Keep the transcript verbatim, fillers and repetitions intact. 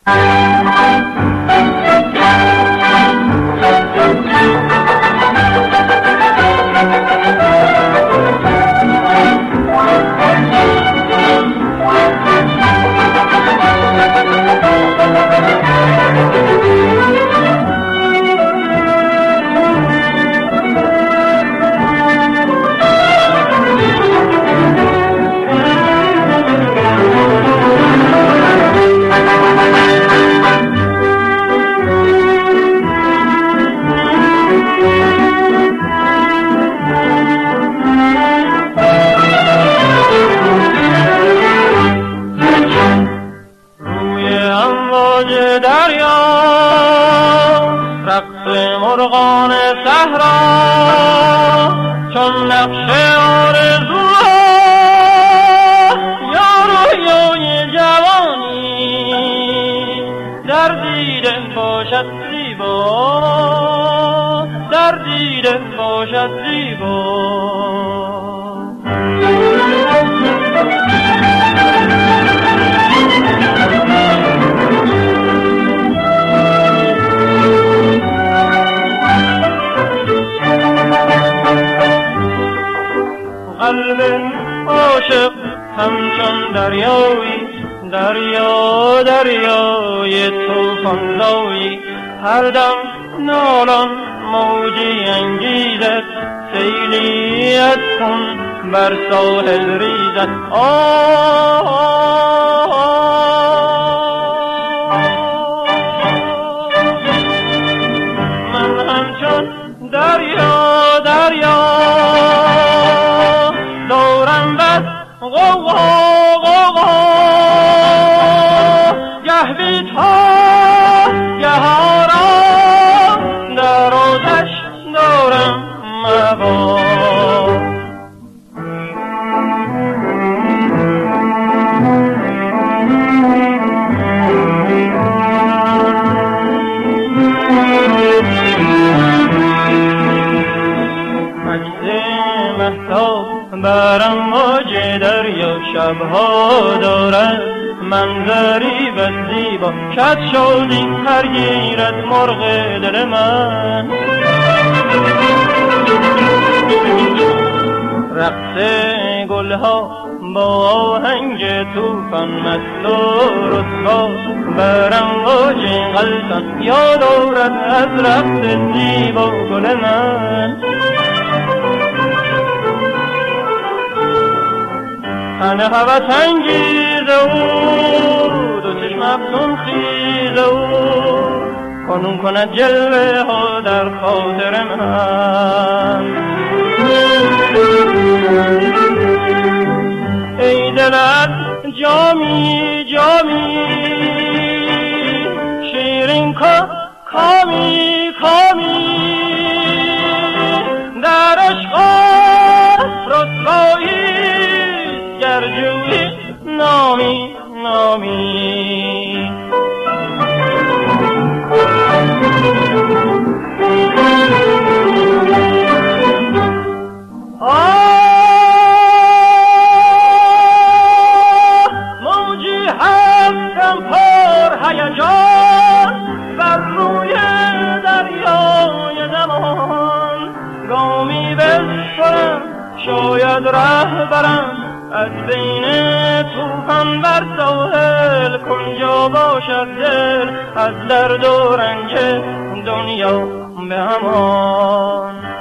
مرغان صحرا چون نقش آرزوها یا رویای جوانی در دیده باشد زیبا، در دیده باشد زیبا. قلب عاشق همچون دریایی، دریا دریای طوفان زایی، هر دم نالان موجی انگیزد، سیلی از خون بر ساحل ریزد. من همچون دریا دریا دورم بس غوغا غوغا، گه بی‌تا گه آرام در آتش دارم مبا. برم موج دریا شبها دارد منظری بس زیبا، شد شادی هر گیرد مرغ دل من. رقص گلها با آهنگ توفان مست و رسوا، برم موج غلطان یاد آورد از رقص زیبا گل من. تن هوس انگیز او دو چشم افسون خیز او، کنون کند جلوه ها در خاطر من. ای دلت جامی جامی شیرین کا کامی کامی، در عشق رسوایی گرجوی نامی نامی. آه موجی هستم پر هیجان بر روی دریای زمان، گامی بسپرم شاید ره برم از بین طوفان بر ساحل، کنجا باشد دل از درد و رنج دنیا به امان.